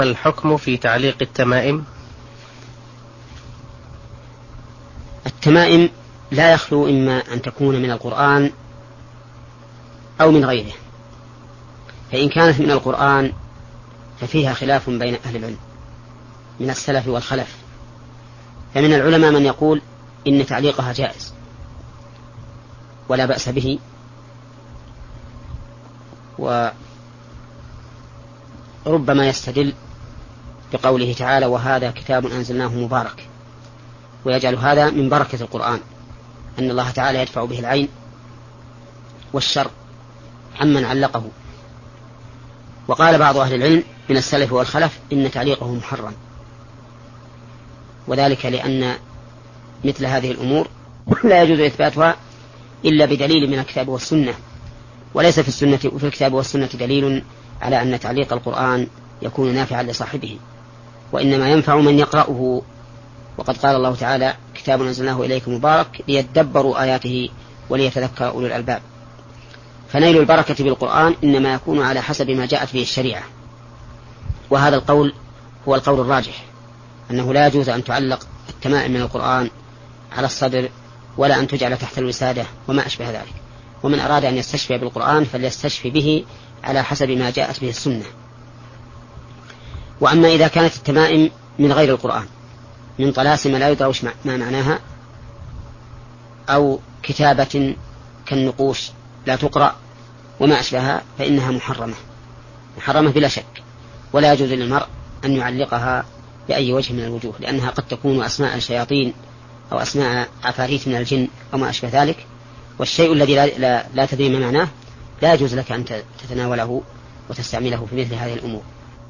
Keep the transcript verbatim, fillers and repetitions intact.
ما الحكم في تعليق التمائم؟ التمائم لا يخلو إما أن تكون من القرآن أو من غيره، فإن كانت من القرآن ففيها خلاف بين أهل العلم من السلف والخلف، فمن العلماء من يقول إن تعليقها جائز ولا بأس به، وربما يستدل بقوله تعالى وهذا كتاب أنزلناه مبارك، ويجعل هذا من بركة القرآن أن الله تعالى يدفع به العين والشر عمن علقه. وقال بعض أهل العلم من السلف والخلف إن تعليقه محرم، وذلك لأن مثل هذه الأمور لا يجوز إثباتها إلا بدليل من الكتاب والسنة، وليس في السنة وفي الكتاب والسنة دليل على أن تعليق القرآن يكون نافعا لصاحبه، وإنما ينفع من يقرأه. وقد قال الله تعالى كتاب أنزلناه إليكم مبارك ليدبروا آياته وليتذكر أولو الألباب. فنيل البركة بالقرآن إنما يكون على حسب ما جاءت به الشريعة، وهذا القول هو القول الراجح، أنه لا يجوز أن تعلق التمائم من القرآن على الصدر ولا أن تجعل تحت الوسادة وما أشبه ذلك. ومن أراد أن يستشفي بالقرآن فليستشفي به على حسب ما جاءت به السنة. وأما إذا كانت التمائم من غير القرآن، من طلاسم لا يدرى ما معناها، أو كتابة كالنقوش لا تقرأ وما أشبهها، فإنها محرمة محرمة بلا شك، ولا يجوز للمرء أن يعلقها بأي وجه من الوجوه، لأنها قد تكون أسماء الشياطين أو أسماء عفاريت من الجن أو ما أشبه ذلك، والشيء الذي لا, لا, لا تدري ما معناه لا يجوز لك أن تتناوله وتستعمله في مثل هذه الأمور.